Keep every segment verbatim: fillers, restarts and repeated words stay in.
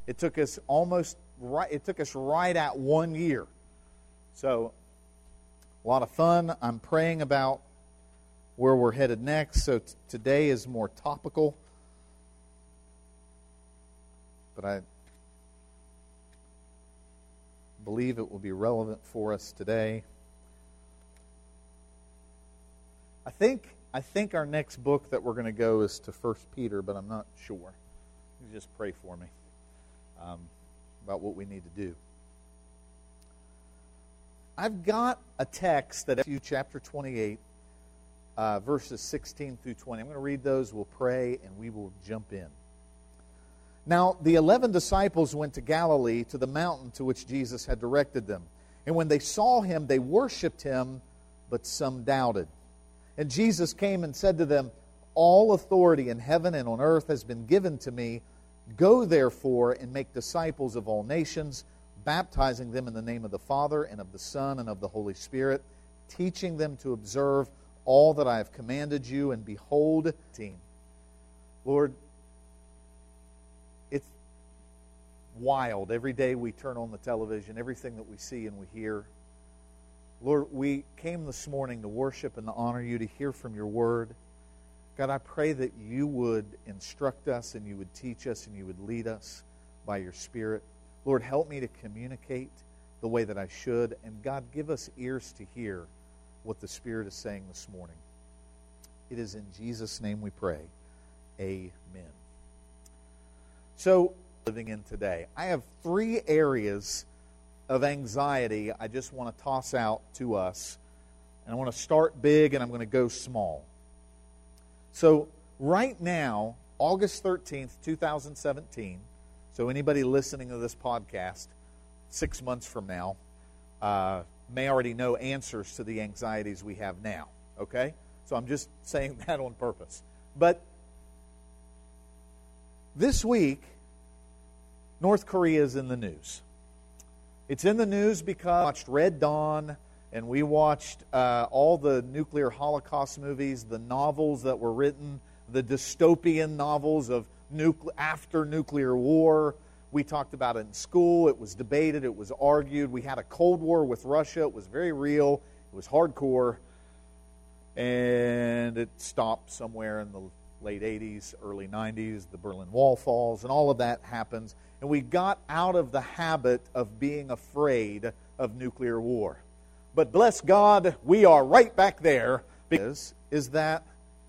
It took us almost right, it took us right at one year. So, a lot of fun. I'm praying about where we're headed next. So t- today is more topical. But I believe it will be relevant for us today. I think I think our next book that we're going to go is to First Peter, but I'm not sure. You just pray for me um, about what we need to do. I've got a text that Matthew chapter twenty-eight, uh, verses sixteen through twenty. I'm going to read those, we'll pray, and we will jump in. Now, the eleven disciples went to Galilee, to the mountain to which Jesus had directed them. And when they saw him, they worshipped him, but some doubted. And Jesus came and said to them, "All authority in heaven and on earth has been given to me. Go therefore and make disciples of all nations, baptizing them in the name of the Father and of the Son and of the Holy Spirit, teaching them to observe all that I have commanded you. And behold," team, Lord, it's wild. Every day we turn on the television, everything that we see and we hear. Lord, we came this morning to worship and to honor you, to hear from your word. God, I pray that you would instruct us and you would teach us and you would lead us by your Spirit. Lord, help me to communicate the way that I should. And God, give us ears to hear what the Spirit is saying this morning. It is in Jesus' name we pray. Amen. So, living in today, I have three areas of anxiety I just want to toss out to us. And I want to start big and I'm going to go small. So right now, August thirteenth, twenty seventeen, so anybody listening to this podcast six months from now uh, may already know answers to the anxieties we have now. Okay? So I'm just saying that on purpose. But this week, North Korea is in the news. It's in the news because we watched Red Dawn, and we watched uh, all the nuclear holocaust movies, the novels that were written, the dystopian novels of nucle- after nuclear war. We talked about it in school. It was debated. It was argued. We had a Cold War with Russia. It was very real. It was hardcore. And it stopped somewhere in the late eighties, early nineties. The Berlin Wall falls, and all of that happens. And we got out of the habit of being afraid of nuclear war. But bless God, we are right back there. Because is that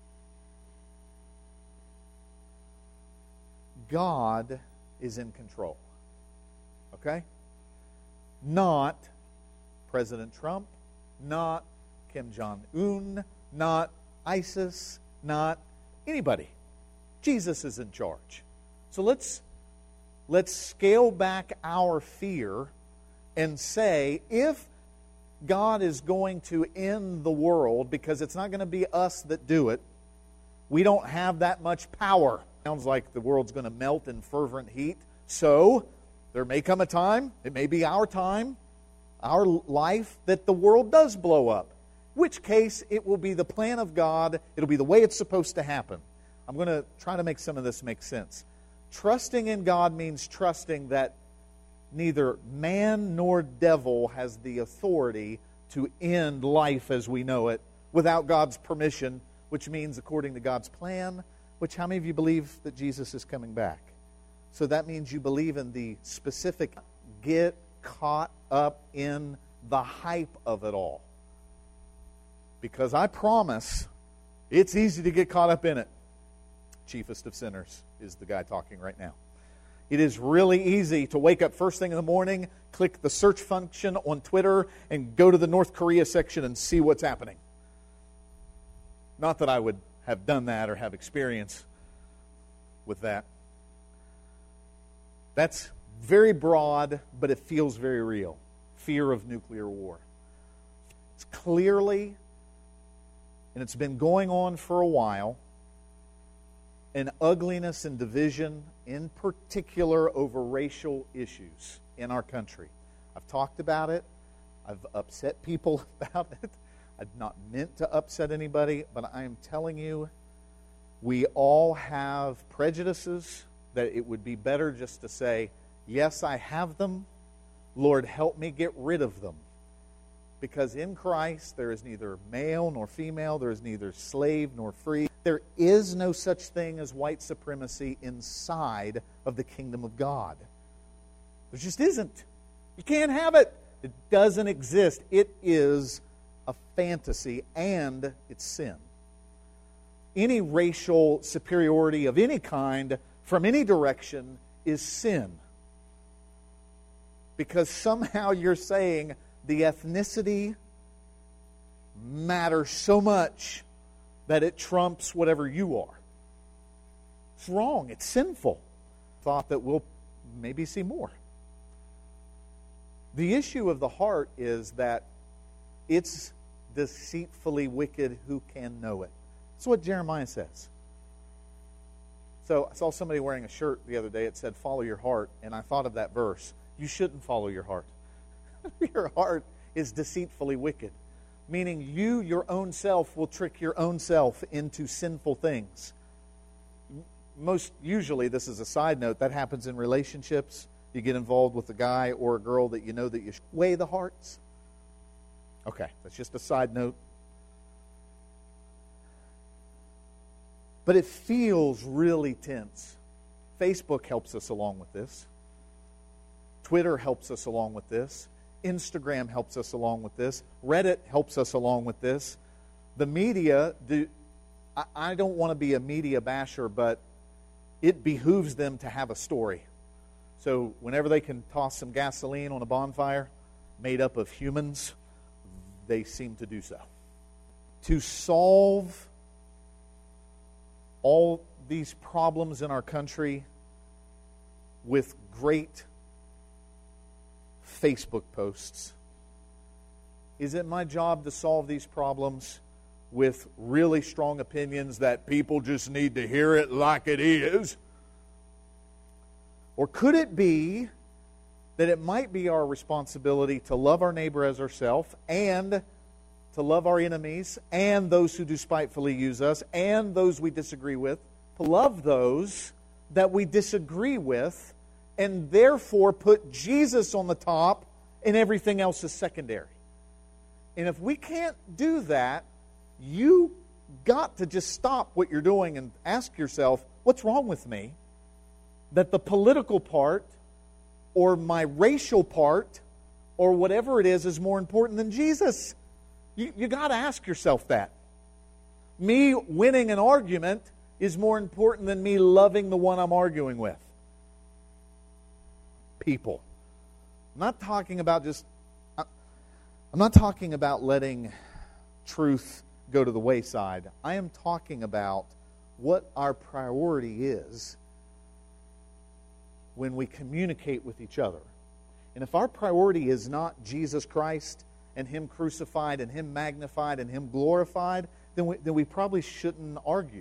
God is in control. Okay? Not President Trump, not Kim Jong-un, not ISIS, not anybody. Jesus is in charge. So let's let's scale back our fear and say, if God is going to end the world, because it's not going to be us that do it, we don't have that much power. Sounds like the world's going to melt in fervent heat. So there may come a time, it may be our time, our life, that the world does blow up. In which case, it will be the plan of God. It'll be the way it's supposed to happen. I'm going to try to make some of this make sense. Trusting in God means trusting that neither man nor devil has the authority to end life as we know it without God's permission, which means according to God's plan, which how many of you believe that Jesus is coming back? So that means you believe in the specific, get caught up in the hype of it all. Because I promise, it's easy to get caught up in it. Chiefest of sinners is the guy talking right now. It is really easy to wake up first thing in the morning, click the search function on Twitter, and go to the North Korea section and see what's happening. Not that I would have done that or have experience with that. That's very broad, but it feels very real. Fear of nuclear war. It's clearly, and it's been going on for a while, an ugliness and division, in particular over racial issues in our country. I've talked about it. I've upset people about it. I've not meant to upset anybody, but I am telling you, we all have prejudices that it would be better just to say, Yes, I have them. Lord, help me get rid of them. Because in Christ there is neither male nor female, there is neither slave nor free. There is no such thing as white supremacy inside of the kingdom of God. There just isn't. You can't have it. It doesn't exist. It is a fantasy, and it's sin. Any racial superiority of any kind from any direction is sin. Because somehow you're saying the ethnicity matters so much that it trumps whatever you are. It's wrong. It's sinful. Thought that we'll maybe see more. The issue of the heart is that it's deceitfully wicked. Who can know it? That's what Jeremiah says. So I saw somebody wearing a shirt the other day. It said, follow your heart. And I thought of that verse. You shouldn't follow your heart. Your heart is deceitfully wicked. Meaning you, your own self, will trick your own self into sinful things. Most usually, this is a side note, that happens in relationships. You get involved with a guy or a girl that you know that you should weigh the hearts. Okay, that's just a side note. But it feels really tense. Facebook helps us along with this. Twitter helps us along with this. Instagram helps us along with this. Reddit helps us along with this. The media, do, I, I don't want to be a media basher, but it behooves them to have a story. So whenever they can toss some gasoline on a bonfire made up of humans, they seem to do so. To solve all these problems in our country with great Facebook posts, is it my job to solve these problems with really strong opinions that people just need to hear it like it is? Or could it be that it might be our responsibility to love our neighbor as ourselves, and to love our enemies, and those who do spitefully use us, and those we disagree with, to love those that we disagree with, and therefore put Jesus on the top and everything else is secondary? And if we can't do that, you got to just stop what you're doing and ask yourself, what's wrong with me? That the political part or my racial part or whatever it is is more important than Jesus. You, you got to ask yourself that. Me winning an argument is more important than me loving the one I'm arguing with. People. I'm not talking about just, I'm not talking about letting truth go to the wayside. I am talking about what our priority is when we communicate with each other. And if our priority is not Jesus Christ and Him crucified and Him magnified and Him glorified, then we, then we probably shouldn't argue.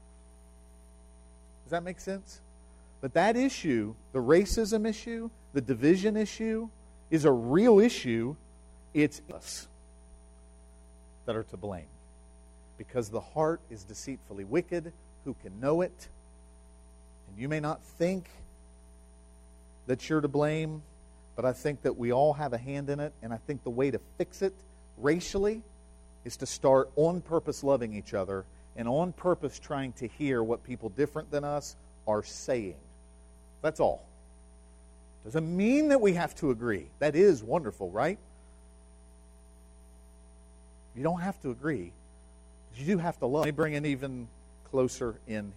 Does that make sense? But that issue, the racism issue, the division issue, is a real issue. It's us that are to blame. Because the heart is deceitfully wicked. Who can know it? And you may not think that you're to blame, but I think that we all have a hand in it. And I think the way to fix it racially is to start on purpose loving each other and on purpose trying to hear what people different than us are saying. That's all. Doesn't mean that we have to agree. That is wonderful, right? You don't have to agree. But you do have to love. Let me bring it even closer in.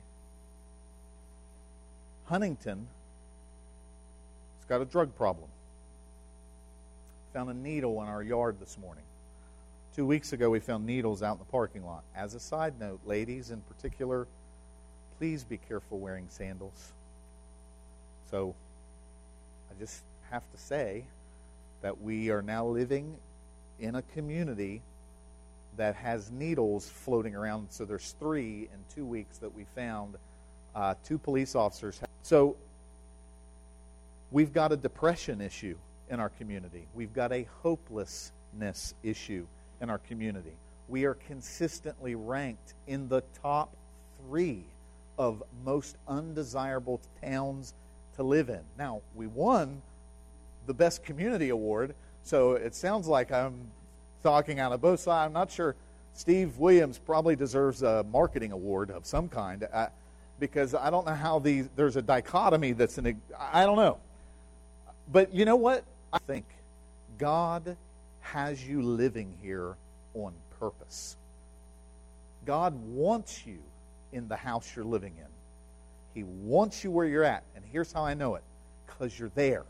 Huntington has got a drug problem. Found a needle in our yard this morning. Two weeks ago we found needles out in the parking lot. As a side note, ladies in particular, please be careful wearing sandals. So I just have to say that we are now living in a community that has needles floating around. So there's three in two weeks that we found. Uh, two police officers. So we've got a depression issue in our community. We've got a hopelessness issue in our community. We are consistently ranked in the top three of most undesirable towns to live in. Now, we won the Best Community Award, so it sounds like I'm talking out of both sides. I'm not sure. Steve Williams probably deserves a marketing award of some kind, uh, because I don't know how these, there's a dichotomy that's an, I don't know. But you know what? I think God has you living here on purpose. God wants you in the house you're living in. He wants you where you're at. And here's how I know it. Because you're there.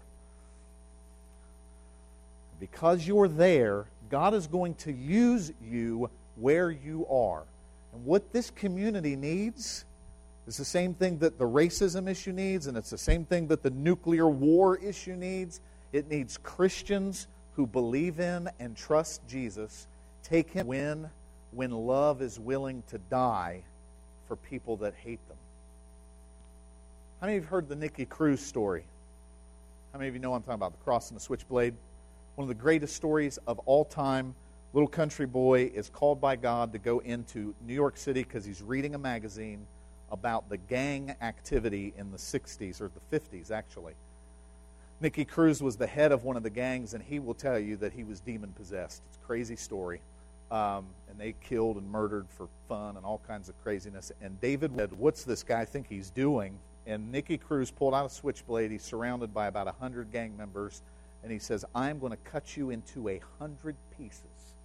Because you're there, God is going to use you where you are. And what this community needs is the same thing that the racism issue needs, and it's the same thing that the nuclear war issue needs. It needs Christians who believe in and trust Jesus, take Him when, when love is willing to die for people that hate them. How many of you have heard the Nicky Cruz story? How many of you know what I'm talking about? The cross and the switchblade. One of the greatest stories of all time. Little country boy is called by God to go into New York City because he's reading a magazine about the gang activity in the sixties, or the fifties actually. Nicky Cruz was the head of one of the gangs, and he will tell you that he was demon-possessed. It's a crazy story. Um, and they killed and murdered for fun and all kinds of craziness. And David said, what's this guy think he's doing? And Nicky Cruz pulled out a switchblade. He's surrounded by about one hundred gang members. And he says, I'm going to cut you into a hundred pieces.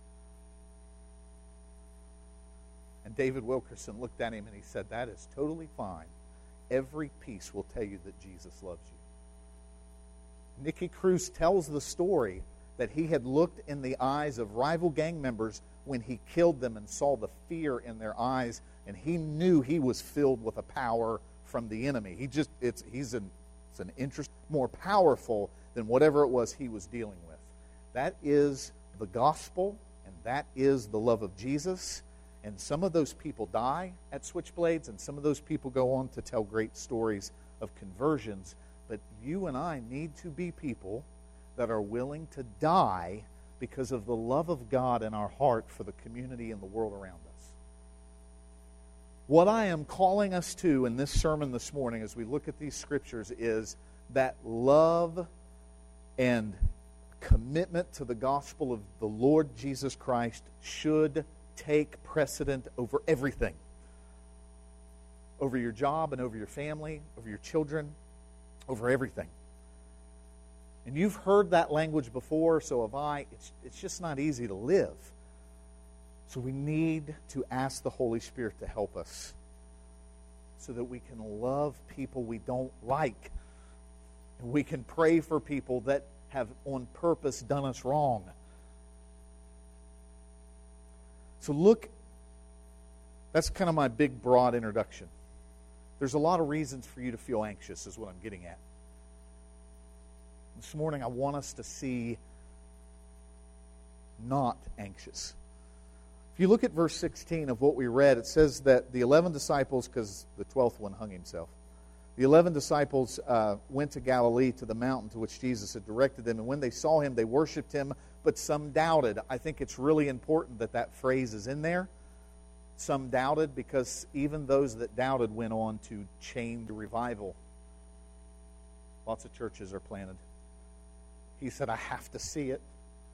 And David Wilkerson looked at him and he said, that is totally fine. Every piece will tell you that Jesus loves you. Nicky Cruz tells the story that he had looked in the eyes of rival gang members when he killed them and saw the fear in their eyes, and he knew he was filled with a power from the enemy. He just, it's, he's an, it's an interest more powerful than whatever it was he was dealing with. That is the gospel, and that is the love of Jesus. And some of those people die at Switchblades, and some of those people go on to tell great stories of conversions. But you and I need to be people that are willing to die because of the love of God in our heart for the community and the world around us. What I am calling us to in this sermon this morning as we look at these scriptures is that love and commitment to the gospel of the Lord Jesus Christ should take precedent over everything. Over your job and over your family, over your children, over everything. And you've heard that language before, so have I. It's, it's just not easy to live. So we need to ask the Holy Spirit to help us so that we can love people we don't like. And we can pray for people that have on purpose done us wrong. So look, that's kind of my big, broad introduction. There's a lot of reasons for you to feel anxious, is what I'm getting at. This morning, I want us to see not anxious. If you look at verse sixteen of what we read, it says that the eleven disciples, because the twelfth one hung himself, the eleven disciples uh, went to Galilee to the mountain to which Jesus had directed them, and when they saw him, they worshipped him, but some doubted. I think it's really important that that phrase is in there. Some doubted, because even those that doubted went on to chain the revival. Lots of churches are planted. He said, I have to see it.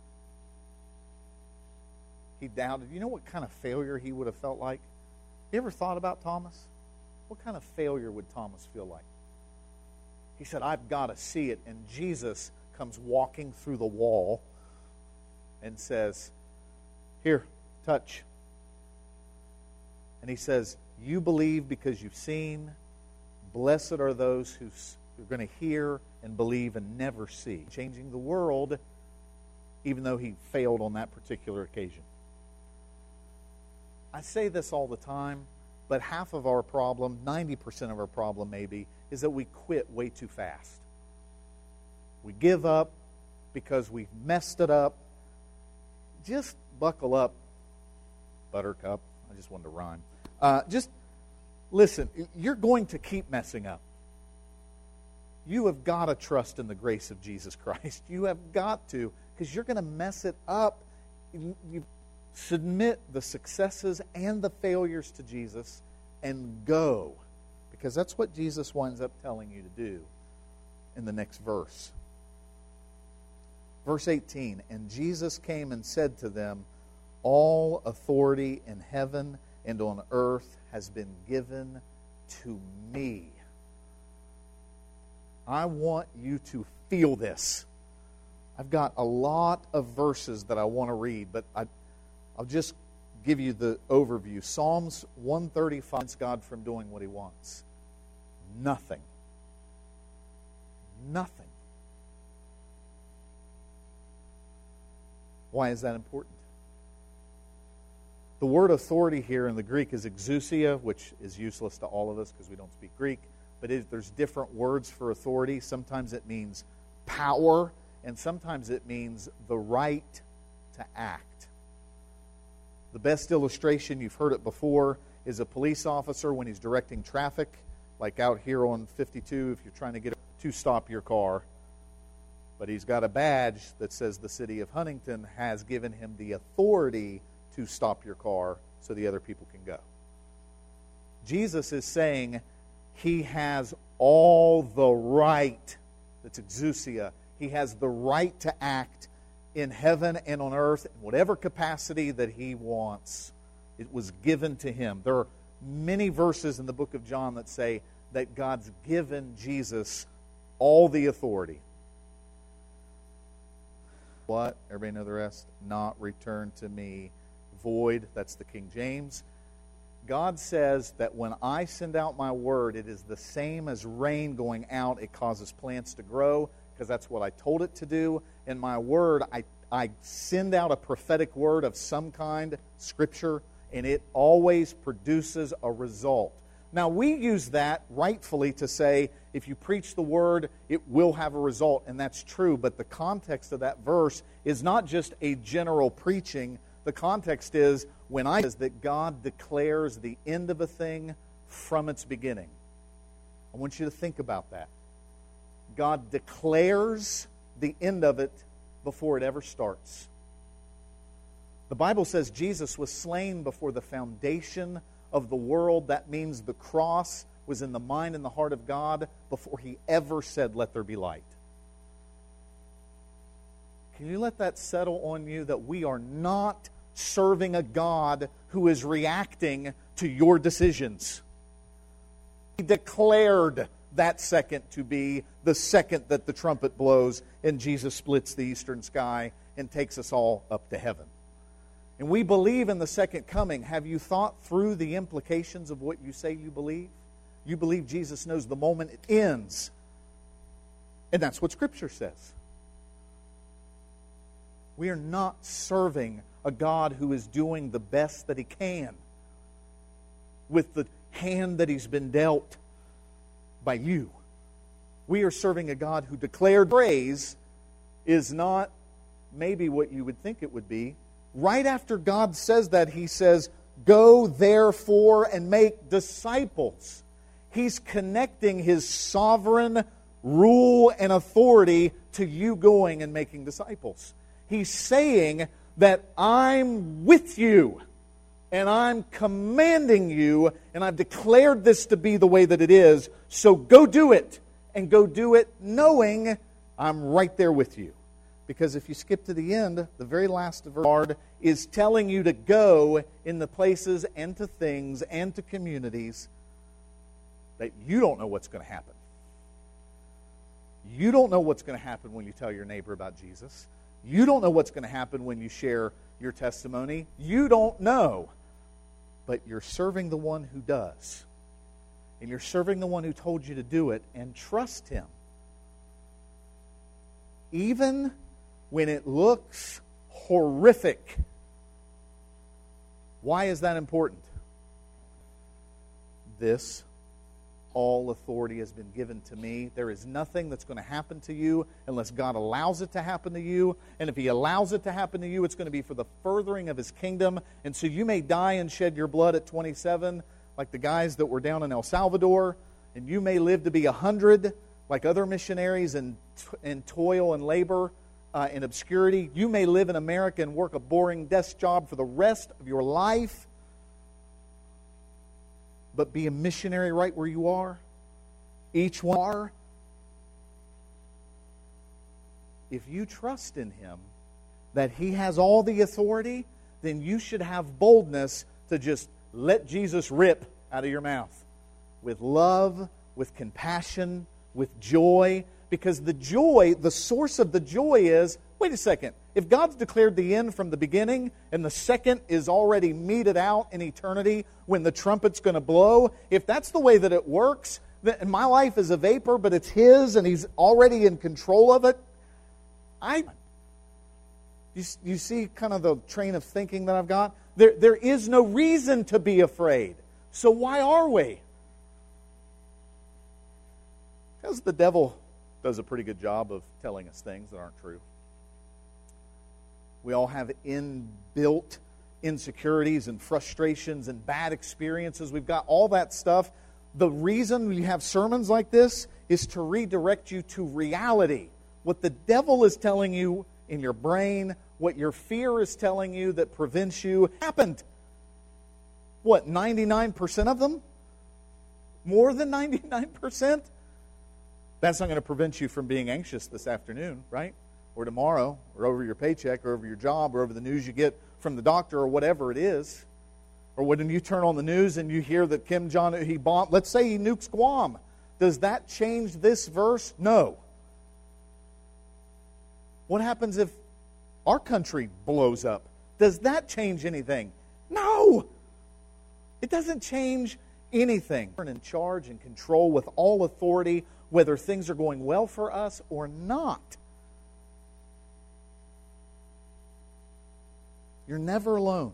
He doubted. You know what kind of failure he would have felt like? You ever thought about Thomas? What kind of failure would Thomas feel like? He said, I've got to see it. And Jesus comes walking through the wall and says, here, touch. And he says, you believe because you've seen. Blessed are those who are going to hear and believe and never see. Changing the world, even though he failed on that particular occasion. I say this all the time, but half of our problem, ninety percent of our problem maybe, is that we quit way too fast. We give up because we've messed it up. Just buckle up, Buttercup. I just wanted to rhyme. Uh, just listen, you're going to keep messing up. You have got to trust in the grace of Jesus Christ. You have got to, because you're going to mess it up. You, you submit the successes and the failures to Jesus and go, because that's what Jesus winds up telling you to do. in the next verse. Verse eighteen, and Jesus came and said to them, all authority in heaven and on earth has been given to me. I want you to feel this. I've got a lot of verses that I want to read, but I, I'll just give you the overview. Psalms one thirty-five prevents God from doing what He wants. Nothing. Nothing. Why is that important? The word authority here in the Greek is exousia, which is useless to all of us because we don't speak Greek. But it, there's different words for authority. Sometimes it means power, and sometimes it means the right to act. The best illustration, you've heard it before, is a police officer when he's directing traffic, like out here on fifty-two, if you're trying to get to stop your car. But he's got a badge that says the city of Huntington has given him the authority to stop your car so the other people can go. Jesus is saying He has all the right, that's exousia, He has the right to act in heaven and on earth in whatever capacity that He wants. It was given to Him. There are many verses in the book of John that say that God's given Jesus all the authority. What? Everybody know the rest? Not return to me void. That's the King James. God says that when I send out my word, it is the same as rain going out. It causes plants to grow because that's what I told it to do. In my word, I, I send out a prophetic word of some kind, Scripture, and it always produces a result. Now, we use that rightfully to say, if you preach the word, it will have a result, and that's true. But the context of that verse is not just a general preaching. The context is when I says that God declares the end of a thing from its beginning. I want you to think about that. God declares the end of it before it ever starts. The Bible says Jesus was slain before the foundation of the world. That means the cross was in the mind and the heart of God before He ever said, let there be light. Can you let that settle on you that we are not serving a God who is reacting to your decisions? He declared that second to be the second that the trumpet blows and Jesus splits the eastern sky and takes us all up to heaven. And we believe in the second coming. Have you thought through the implications of what you say you believe? You believe Jesus knows the moment it ends. And that's what Scripture says. We are not serving a God who is doing the best that He can with the hand that He's been dealt by you. We are serving a God who declared praise is not maybe what you would think it would be. Right after God says that, He says, go therefore and make disciples. He's connecting His sovereign rule and authority to you going and making disciples. He's saying that I'm with you and I'm commanding you and I've declared this to be the way that it is. So go do it, and go do it knowing I'm right there with you. Because if you skip to the end, the very last verse is telling you to go in the places and to things and to communities that you don't know what's going to happen. You don't know what's going to happen when you tell your neighbor about Jesus. You don't know what's going to happen when you share your testimony. You don't know. But you're serving the one who does. And you're serving the one who told you to do it, and trust Him. Even when it looks horrific. Why is that important? This, all authority has been given to me. There is nothing that's going to happen to you unless God allows it to happen to you. And if He allows it to happen to you, it's going to be for the furthering of His kingdom. And so you may die and shed your blood at twenty-seven, like the guys that were down in El Salvador. And you may live to be one hundred, like other missionaries in, in toil and labor. Uh, in obscurity. You may live in America and work a boring desk job for the rest of your life, but be a missionary right where you are. Each one are. if you trust in Him, that He has all the authority, then you should have boldness to just let Jesus rip out of your mouth with love, with compassion, with joy. Because the joy, the source of the joy is, wait a second, if God's declared the end from the beginning and the second is already meted out in eternity when the trumpet's going to blow, if that's the way that it works, then my life is a vapor, but it's His and He's already in control of it, I... You, you see kind of the train of thinking that I've got? There, there is no reason to be afraid. So why are we? Because the devil does a pretty good job of telling us things that aren't true. We all have inbuilt insecurities and frustrations and bad experiences. We've got all that stuff. The reason we have sermons like this is to redirect you to reality. What the devil is telling you in your brain, what your fear is telling you that prevents you, happened. What, ninety-nine percent of them? More than ninety-nine percent? That's not going to prevent you from being anxious this afternoon, right? Or tomorrow, or over your paycheck, or over your job, or over the news you get from the doctor, or whatever it is. Or when you turn on the news and you hear that Kim Jong-un, he bombed, let's say he nukes Guam. Does that change this verse? No. What happens if our country blows up? Does that change anything? No! It doesn't change anything. We're in charge and control with all authority, whether things are going well for us or not. You're never alone.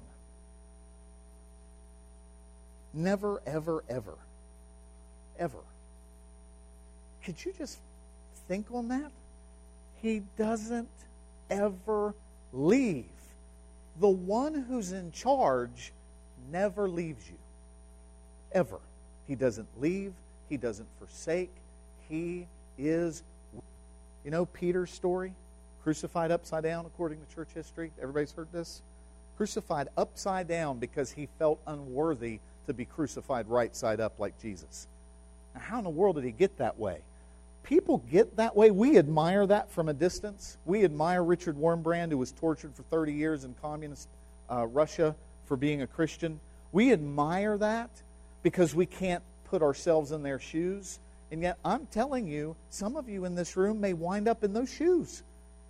Never, ever, ever. Ever. Could you just think on that? He doesn't ever leave. The one who's in charge never leaves you. Ever. He doesn't leave. He doesn't forsake. He is... You know Peter's story? Crucified upside down according to church history. Everybody's heard this? Crucified upside down because he felt unworthy to be crucified right side up like Jesus. Now, how in the world did he get that way? People get that way. We admire that from a distance. We admire Richard Wurmbrand, who was tortured for thirty years in communist uh, Russia for being a Christian. We admire that because we can't put ourselves in their shoes. And yet, I'm telling you, some of you in this room may wind up in those shoes.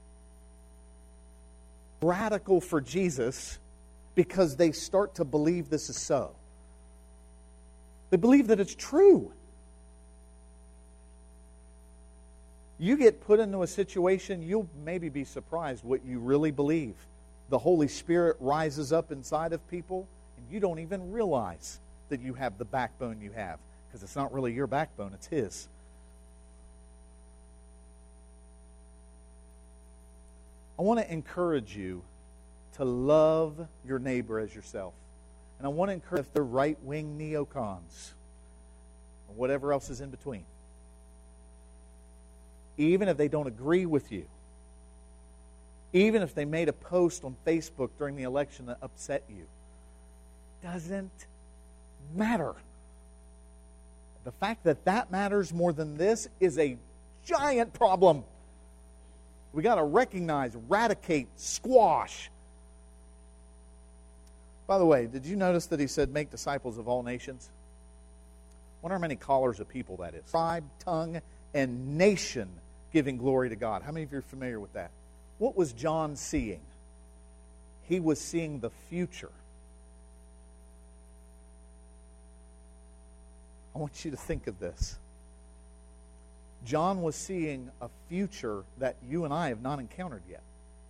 Radical for Jesus because they start to believe this is so. They believe that it's true. You get put into a situation, you'll maybe be surprised what you really believe. The Holy Spirit rises up inside of people, and you don't even realize that you have the backbone you have, because it's not really your backbone, it's His. I want to encourage you to love your neighbor as yourself. And I want to encourage if they're right-wing neocons or whatever else is in between. Even if they don't agree with you. Even if they made a post on Facebook during the election that upset you. Doesn't matter. The fact that that matters more than this is a giant problem. We got to recognize, eradicate, squash. By the way, did you notice that he said, make disciples of all nations? I wonder how many callers of people that is. Tribe, tongue, and nation giving glory to God. How many of you are familiar with that? What was John seeing? He was seeing the future. I want you to think of this. John was seeing a future that you and I have not encountered yet.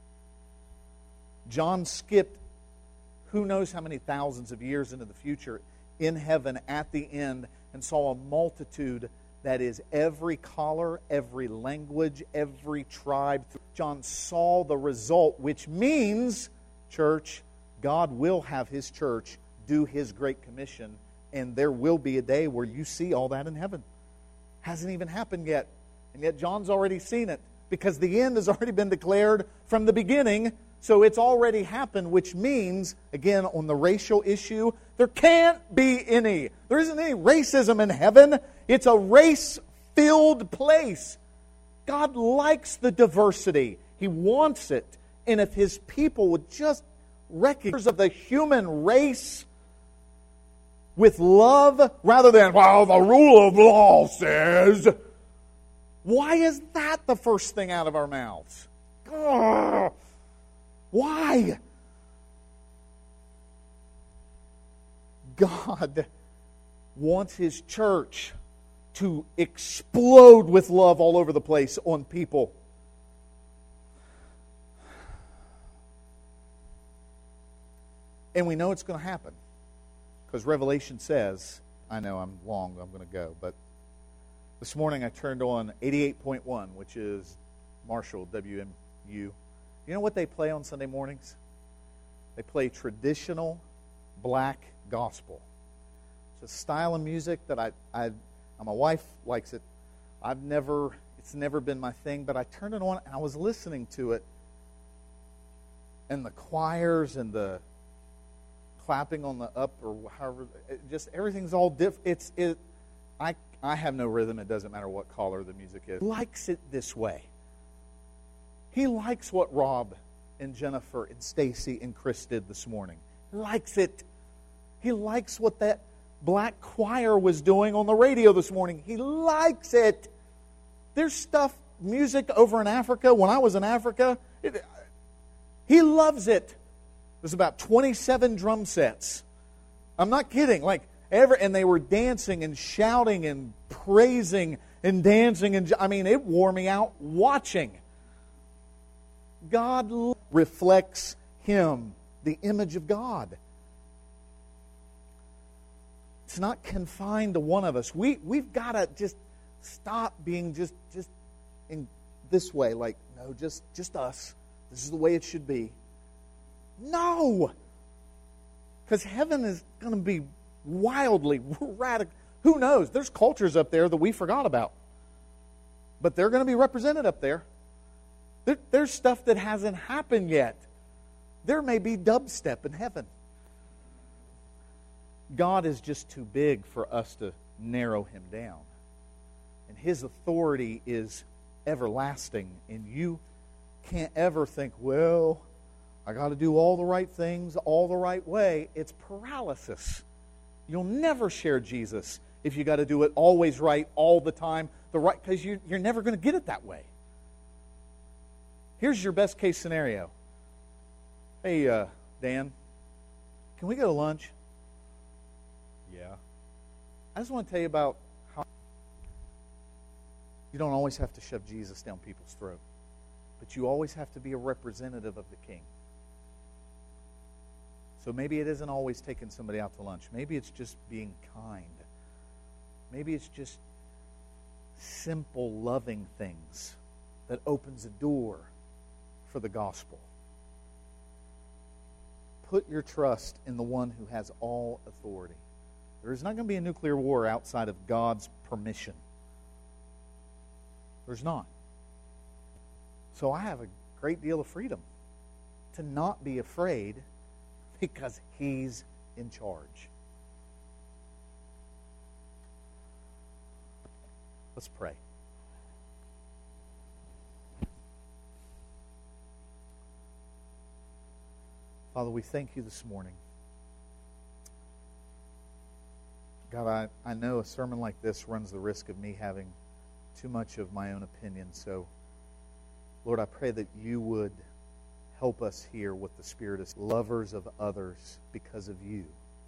John skipped who knows how many thousands of years into the future in heaven at the end and saw a multitude that is every color, every language, every tribe. John saw the result, which means, church, God will have His church do His Great Commission, and there will be a day where you see all that in heaven. Hasn't even happened yet. And yet John's already seen it because the end has already been declared from the beginning. So it's already happened, which means, again, on the racial issue, there can't be any. There isn't any racism in heaven. It's a race-filled place. God likes the diversity. He wants it. And if His people would just recognize of the human race with love rather than, well, the rule of law says, why is that the first thing out of our mouths? Ugh. Why? God wants His church to explode with love all over the place on people. And we know it's going to happen. Because Revelation says, I know I'm long, I'm going to go, but this morning I turned on eighty-eight point one, which is Marshall, W M U. You know what they play on Sunday mornings? They play traditional black gospel. It's a style of music that I, I, my wife likes it. I've never, it's never been my thing, but I turned it on and I was listening to it. And the choirs and the clapping on the up or however, it just everything's all different. It's it. I I have no rhythm. It doesn't matter what color the music is. He likes it this way. He likes what Rob and Jennifer and Stacy and Chris did this morning. He likes it. He likes what that black choir was doing on the radio this morning. He likes it. There's stuff, music over in Africa. When I was in Africa, it, he loves it. There's about twenty-seven drum sets. I'm not kidding. Like ever, and they were dancing and shouting and praising and dancing, and I mean, it wore me out watching. God reflects Him, the image of God. It's not confined to one of us. We we've got to just stop being just just in this way. Like no, just just us. This is the way it should be. No! Because heaven is going to be wildly radical. Who knows? There's cultures up there that we forgot about. But they're going to be represented up there. there. There's stuff that hasn't happened yet. There may be dubstep in heaven. God is just too big for us to narrow Him down. And His authority is everlasting. And you can't ever think, well, I got to do all the right things all the right way. It's paralysis. You'll never share Jesus if you got to do it always right all the time, the right because you, you're never going to get it that way. Here's your best case scenario. Hey, uh, Dan, can we go to lunch? Yeah. I just want to tell you about how you don't always have to shove Jesus down people's throat, but you always have to be a representative of the King. So maybe it isn't always taking somebody out to lunch. Maybe it's just being kind. Maybe it's just simple, loving things that opens a door for the gospel. Put your trust in the one who has all authority. There is not going to be a nuclear war outside of God's permission. There's not. So I have a great deal of freedom to not be afraid because He's in charge. Let's pray. Father, we thank You this morning. God, I, I know a sermon like this runs the risk of me having too much of my own opinion. So, Lord, I pray that You would help us here with the Spirit of lovers of others because of You.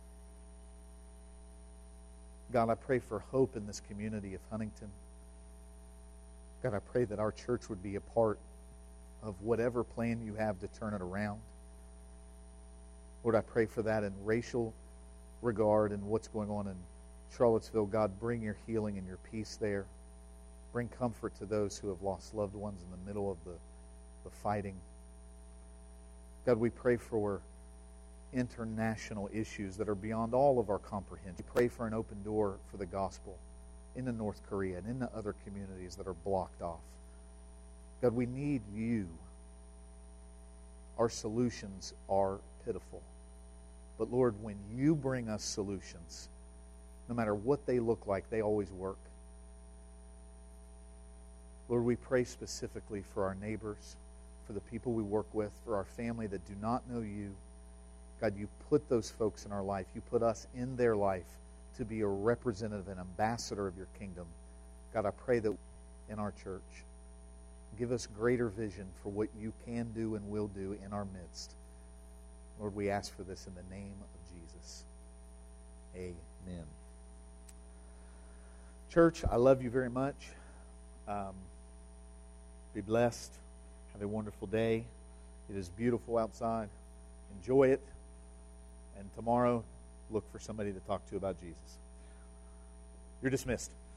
God, I pray for hope in this community of Huntington. God, I pray that our church would be a part of whatever plan You have to turn it around. Lord, I pray for that in racial regard and what's going on in Charlottesville. God, bring Your healing and Your peace there. Bring comfort to those who have lost loved ones in the middle of the, the fighting. God, we pray for international issues that are beyond all of our comprehension. We pray for an open door for the gospel into North Korea and into other communities that are blocked off. God, we need You. Our solutions are pitiful. But Lord, when You bring us solutions, no matter what they look like, they always work. Lord, we pray specifically for our neighbors, for the people we work with, for our family that do not know you. God, you put those folks in our life. You put us in their life to be a representative and ambassador of your kingdom. God, I pray that in our church, give us greater vision for what you can do and will do in our midst. Lord, we ask for this in the name of Jesus. Amen. Church, I love you very much. Um, be blessed. Have a wonderful day. It is beautiful outside. Enjoy it. And tomorrow, look for somebody to talk to about Jesus. You're dismissed.